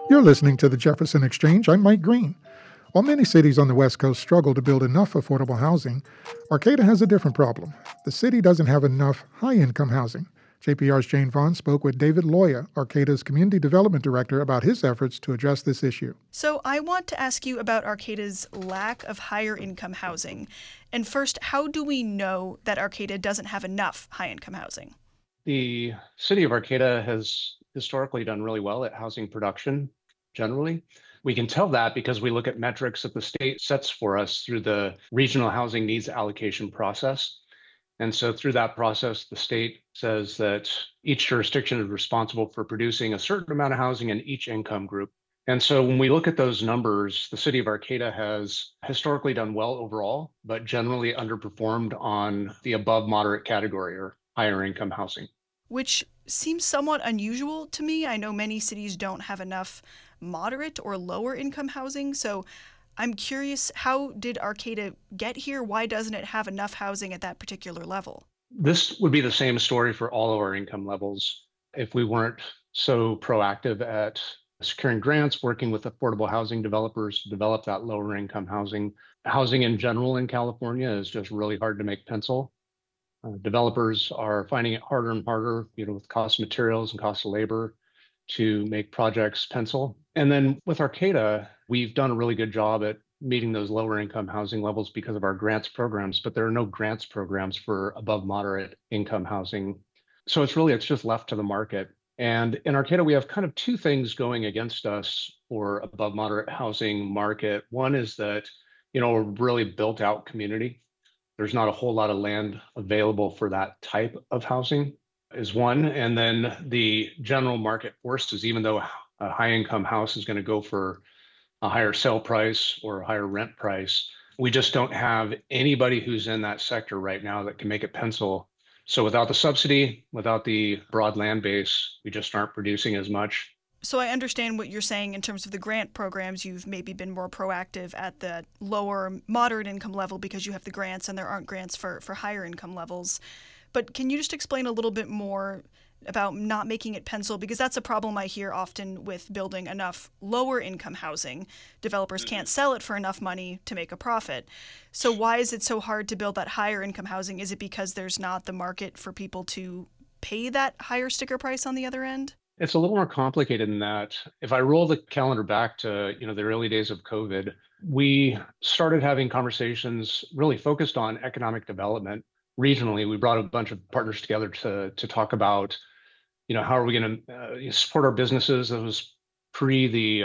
You're listening to the Jefferson Exchange. I'm Mike Green. While many cities on the West Coast struggle to build enough affordable housing, Arcata has a different problem. The city doesn't have enough high income housing. JPR's Jane Vaughn spoke with David Loya, Arcata's Community Development Director, about his efforts to address this issue. So, I want to ask you about Arcata's lack of higher income housing. And first, how do we know that Arcata doesn't have enough high income housing? The city of Arcata has historically done really well at housing production generally. We can tell that because we look at metrics that the state sets for us through the regional housing needs allocation process. And so through that process, the state says that each jurisdiction is responsible for producing a certain amount of housing in each income group. And so when we look at those numbers, the city of Arcata has historically done well overall, but generally underperformed on the above moderate category or higher income housing. Which seems somewhat unusual to me. I know many cities don't have enough moderate or lower income housing. So I'm curious, how did Arcata get here? Why doesn't it have enough housing at that particular level? This would be the same story for all of our income levels if we weren't so proactive at securing grants, working with affordable housing developers to develop that lower income housing. Housing in general in California is just really hard to make pencil. Developers are finding it harder and harder, with cost of materials and cost of labor to make projects pencil. And then with Arcata, we've done a really good job at meeting those lower income housing levels because of our grants programs, but there are no grants programs for above moderate income housing. So it's just left to the market. And in Arcata, we have kind of two things going against us for above moderate housing market. One is that, we're a really built out community. There's not a whole lot of land available for that type of housing is one. And then the general market forces, even though a high income house is going to go for a higher sale price or a higher rent price, we just don't have anybody who's in that sector right now that can make it pencil. So without the subsidy, without the broad land base, we just aren't producing as much. So I understand what you're saying in terms of the grant programs. You've maybe been more proactive at the lower moderate income level because you have the grants and there aren't grants for higher income levels. But can you just explain a little bit more about not making it pencil? Because that's a problem I hear often with building enough lower income housing. Developers can't sell it for enough money to make a profit. So why is it so hard to build that higher income housing? Is it because there's not the market for people to pay that higher sticker price on the other end? It's a little more complicated than that. If I roll the calendar back to, the early days of COVID, we started having conversations really focused on economic development regionally. We brought a bunch of partners together to talk about, how are we going to support our businesses. That was pre the,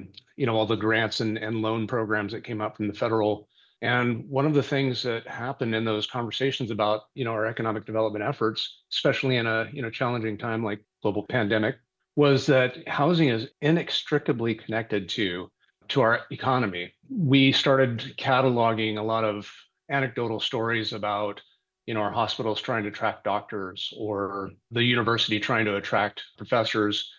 all the grants and loan programs that came out from the federal. And one of the things that happened in those conversations about, our economic development efforts, especially in a, challenging time like global pandemic, was that housing is inextricably connected to our economy. We started cataloging a lot of anecdotal stories about, our hospitals trying to attract doctors or the university trying to attract professors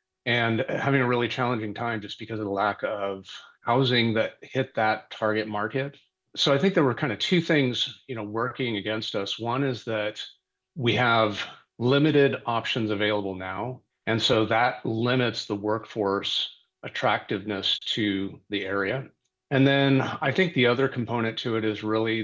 and having a really challenging time just because of the lack of housing that hit that target market. So I think there were kind of two things, working against us. One is that we have limited options available now. And so that limits the workforce attractiveness to the area. And then I think the other component to it is really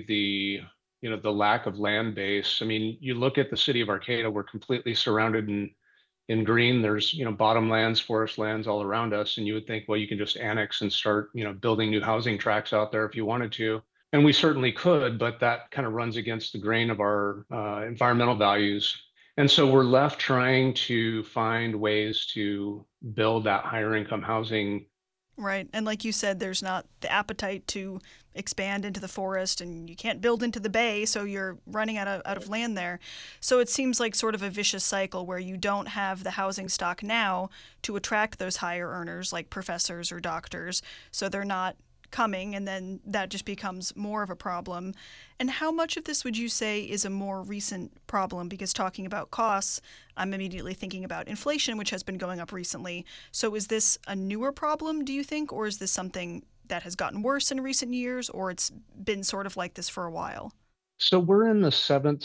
the lack of land base. I mean, you look at the city of Arcata, we're completely surrounded in green. There's, bottomlands, forest lands all around us. And you would think, well, you can just annex and start, building new housing tracts out there if you wanted to. And we certainly could, but that kind of runs against the grain of our environmental values. And so we're left trying to find ways to build that higher income housing. Right. And like you said, there's not the appetite to expand into the forest and you can't build into the bay, so you're running out of land there. So it seems like sort of a vicious cycle where you don't have the housing stock now to attract those higher earners like professors or doctors, so they're not coming, and then that just becomes more of a problem. And how much of this would you say is a more recent problem? Because talking about costs, I'm immediately thinking about inflation, which has been going up recently. So is this a newer problem, do you think, or is this something that has gotten worse in recent years, or it's been sort of like this for a while? So we're in the seventh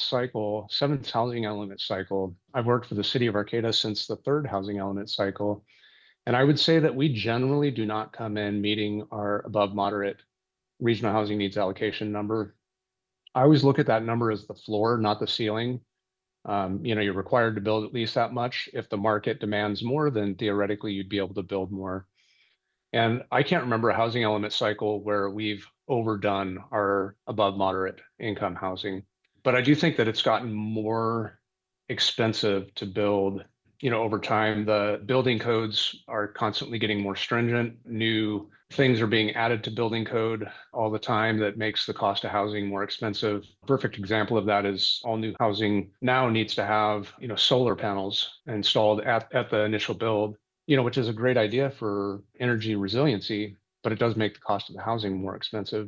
housing element cycle. I've worked for the city of Arcata since the third housing element cycle. And I would say that we generally do not come in meeting our above moderate regional housing needs allocation number. I always look at that number as the floor, not the ceiling. You're required to build at least that much. If the market demands more, then theoretically you'd be able to build more. And I can't remember a housing element cycle where we've overdone our above moderate income housing. But I do think that it's gotten more expensive to build. Over time, the building codes are constantly getting more stringent. New things are being added to building code all the time that makes the cost of housing more expensive. Perfect example of that is all new housing now needs to have, solar panels installed at the initial build, which is a great idea for energy resiliency, but it does make the cost of the housing more expensive.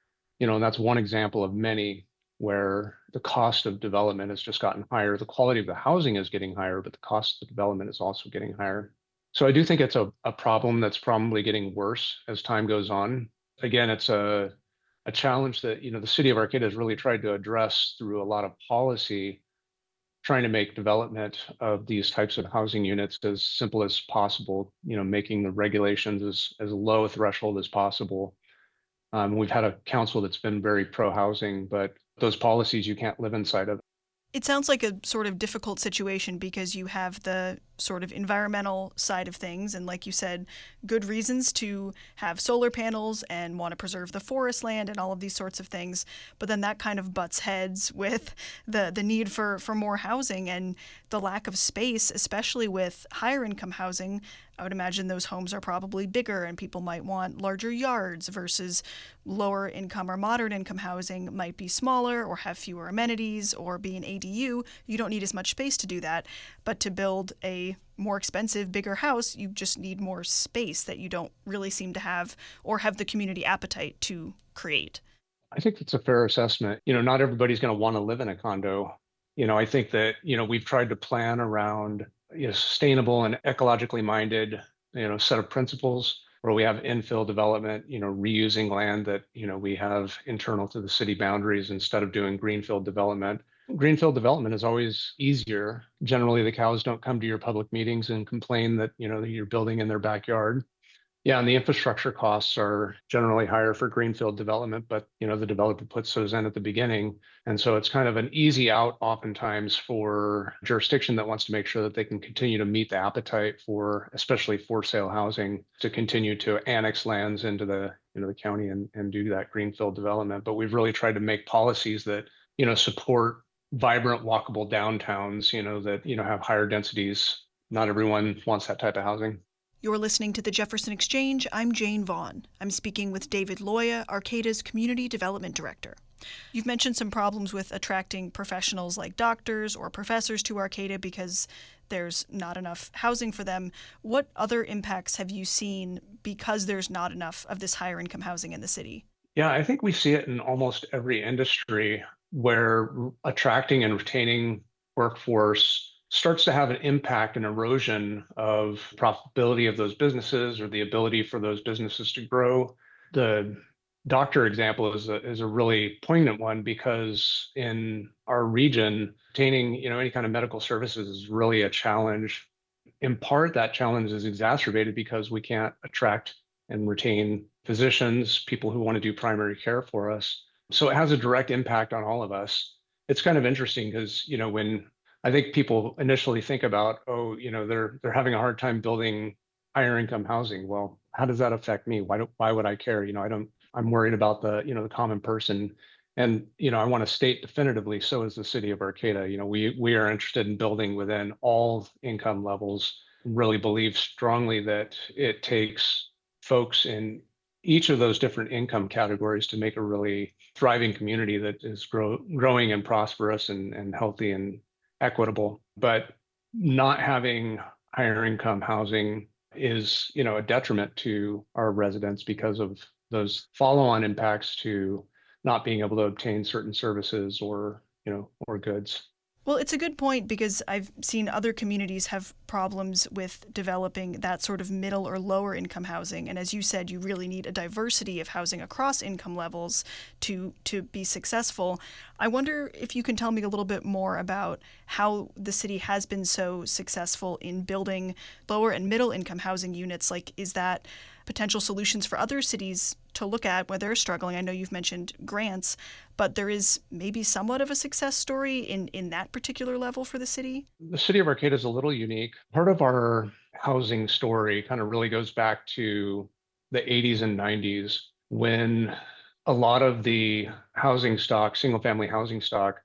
And that's one example of many where the cost of development has just gotten higher. The quality of the housing is getting higher, but the cost of development is also getting higher. So I do think it's a problem that's probably getting worse as time goes on. Again, it's a challenge that, the city of Arcata has really tried to address through a lot of policy, trying to make development of these types of housing units as simple as possible, making the regulations as low a threshold as possible. We've had a council that's been very pro-housing, but those policies you can't live inside of. It sounds like a sort of difficult situation because you have the sort of environmental side of things, and like you said, good reasons to have solar panels and want to preserve the forest land and all of these sorts of things. But then that kind of butts heads with the need for more housing and the lack of space, especially with higher income housing. I would imagine those homes are probably bigger and people might want larger yards versus lower income or moderate income housing might be smaller or have fewer amenities or be an ADU. You don't need as much space to do that. But to build a more expensive, bigger house, you just need more space that you don't really seem to have or have the community appetite to create. I think that's a fair assessment. Not everybody's going to want to live in a condo. I think that, we've tried to plan around sustainable and ecologically minded, set of principles where we have infill development, reusing land that, we have internal to the city boundaries instead of doing greenfield development. Greenfield development is always easier. Generally, the cows don't come to your public meetings and complain that, you're building in their backyard. Yeah, and the infrastructure costs are generally higher for greenfield development, but the developer puts those in at the beginning. And so it's kind of an easy out oftentimes for jurisdiction that wants to make sure that they can continue to meet the appetite for, especially for sale housing, to continue to annex lands into the county and do that greenfield development. But we've really tried to make policies that, support vibrant walkable downtowns, that, have higher densities. Not everyone wants that type of housing. You're listening to the Jefferson Exchange. I'm Jane Vaughn. I'm speaking with David Loya, Arcata's Community Development Director. You've mentioned some problems with attracting professionals like doctors or professors to Arcata because there's not enough housing for them. What other impacts have you seen because there's not enough of this higher income housing in the city? Yeah, I think we see it in almost every industry where attracting and retaining workforce starts to have an impact and erosion of profitability of those businesses or the ability for those businesses to grow. The doctor example is a really poignant one because in our region, obtaining any kind of medical services is really a challenge. In part, that challenge is exacerbated because we can't attract and retain physicians, people who want to do primary care for us. So it has a direct impact on all of us. It's kind of interesting because when I think people initially think about, they're having a hard time building higher income housing. Well, how does that affect me? Why would I care? I'm worried about the common person. And, I want to state definitively, so is the city of Arcata. We are interested in building within all income levels, really believe strongly that it takes folks in each of those different income categories to make a really thriving community that is growing and prosperous and healthy and equitable. But not having higher income housing is, a detriment to our residents because of those follow-on impacts to not being able to obtain certain services or goods. Well, it's a good point because I've seen other communities have problems with developing that sort of middle or lower income housing. And as you said, you really need a diversity of housing across income levels to be successful. I wonder if you can tell me a little bit more about how the city has been so successful in building lower and middle income housing units. Like, is that potential solutions for other cities to look at where they're struggling? I know you've mentioned grants, but there is maybe somewhat of a success story in that particular level for the city. The city of Arcata is a little unique. Part of our housing story kind of really goes back to the 80s and 90s when a lot of the housing stock, single family housing stock,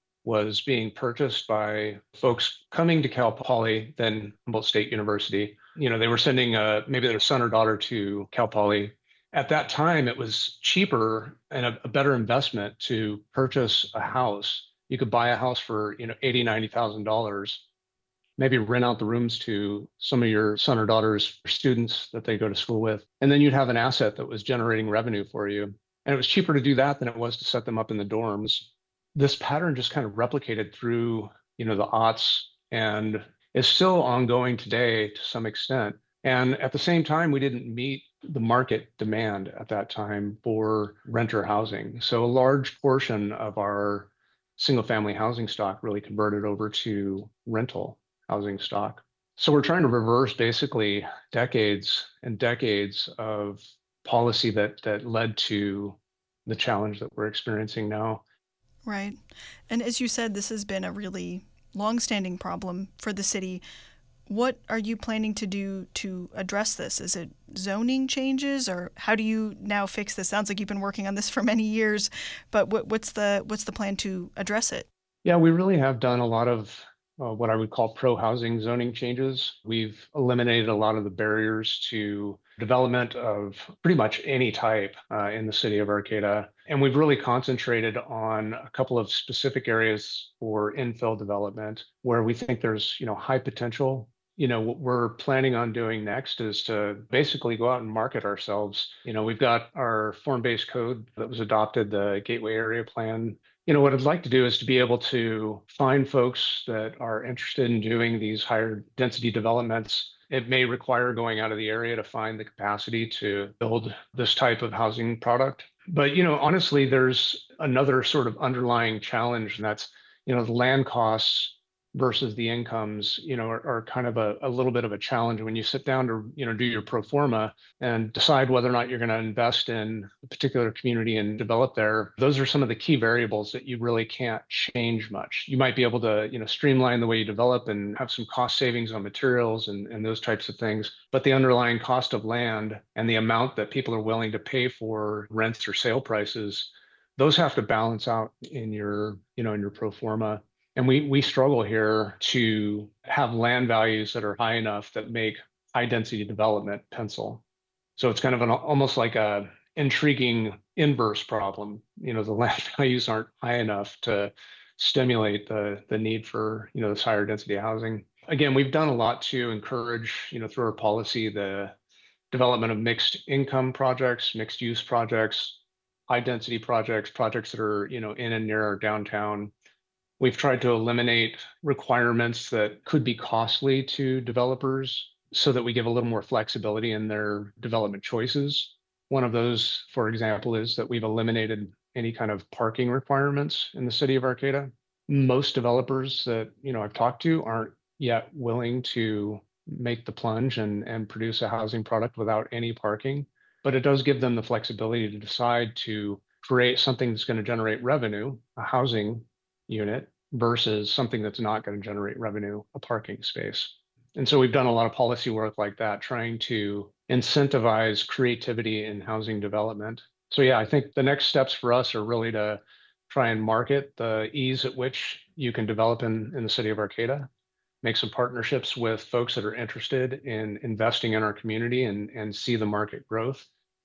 was being purchased by folks coming to Cal Poly, then Humboldt State University. They were sending maybe their son or daughter to Cal Poly. At that time, it was cheaper and a better investment to purchase a house. You could buy a house for, $80,000, $90,000, maybe rent out the rooms to some of your son or daughter's students that they go to school with. And then you'd have an asset that was generating revenue for you. And it was cheaper to do that than it was to set them up in the dorms. This pattern just kind of replicated through, the aughts and is still ongoing today to some extent. And at the same time, we didn't meet the market demand at that time for renter housing. So a large portion of our single family housing stock really converted over to rental housing stock. So we're trying to reverse basically decades and decades of policy that led to the challenge that we're experiencing now. Right. And as you said, this has been a really longstanding problem for the city. What are you planning to do to address this? Is it zoning changes, or how do you now fix this? Sounds like you've been working on this for many years, but what's the plan to address it? Yeah, we really have done a lot of what I would call pro-housing zoning changes. We've eliminated a lot of the barriers to development of pretty much any type in the city of Arcata. And we've really concentrated on a couple of specific areas for infill development where we think there's, high potential. What we're planning on doing next is to basically go out and market ourselves. We've got our form-based code that was adopted, the Gateway Area Plan. What I'd like to do is to be able to find folks that are interested in doing these higher density developments. It may require going out of the area to find the capacity to build this type of housing product. But, honestly, there's another sort of underlying challenge, and that's, the land costs versus the incomes, are kind of a little bit of a challenge when you sit down to, do your pro forma and decide whether or not you're going to invest in a particular community and develop there. Those are some of the key variables that you really can't change much. You might be able to, streamline the way you develop and have some cost savings on materials and those types of things. But the underlying cost of land and the amount that people are willing to pay for rents or sale prices, those have to balance out in your, in your pro forma. And we struggle here to have land values that are high enough that make high density development pencil. So it's kind of almost like a intriguing inverse problem. The land values aren't high enough to stimulate the need for, this higher density housing. Again, we've done a lot to encourage, through our policy, the development of mixed income projects, mixed use projects, high density projects, projects that are, in and near our downtown. We've tried to eliminate requirements that could be costly to developers so that we give a little more flexibility in their development choices. One of those, for example, is that we've eliminated any kind of parking requirements in the city of Arcata. Most developers that, I've talked to aren't yet willing to make the plunge and produce a housing product without any parking, but it does give them the flexibility to decide to create something that's going to generate revenue, a housing unit, versus something that's not going to generate revenue, a parking space. And so we've done a lot of policy work like that, trying to incentivize creativity in housing development. So yeah, I think the next steps for us are really to try and market the ease at which you can develop in the city of Arcata, make some partnerships with folks that are interested in investing in our community and see the market growth,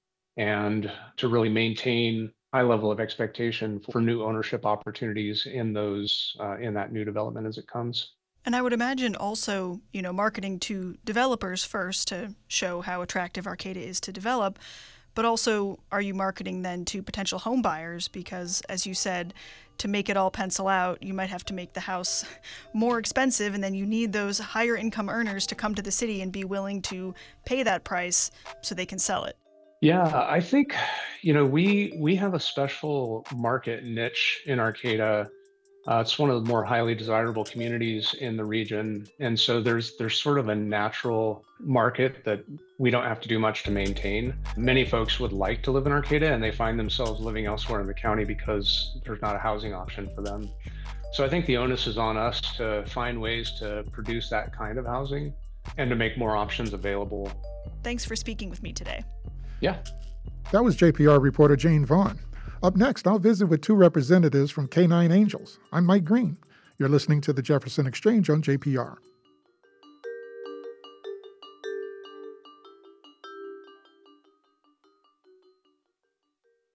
and to really maintain high level of expectation for new ownership opportunities in those in that new development as it comes. And I would imagine also, marketing to developers first to show how attractive Arcata is to develop, But also, are you marketing then to potential home buyers? Because, as you said, to make it all pencil out, you might have to make the house more expensive, and then you need those higher income earners to come to the city and be willing to pay that price so they can sell it. Yeah, I think, we have a special market niche in Arcata. It's one of the more highly desirable communities in the region. And so there's sort of a natural market that we don't have to do much to maintain. Many folks would like to live in Arcata, and they find themselves living elsewhere in the county because there's not a housing option for them. So I think the onus is on us to find ways to produce that kind of housing and to make more options available. Thanks for speaking with me today. Yeah. That was JPR reporter Jane Vaughn. Up next, I'll visit with two representatives from K9 Angels. I'm Mike Green. You're listening to the Jefferson Exchange on JPR.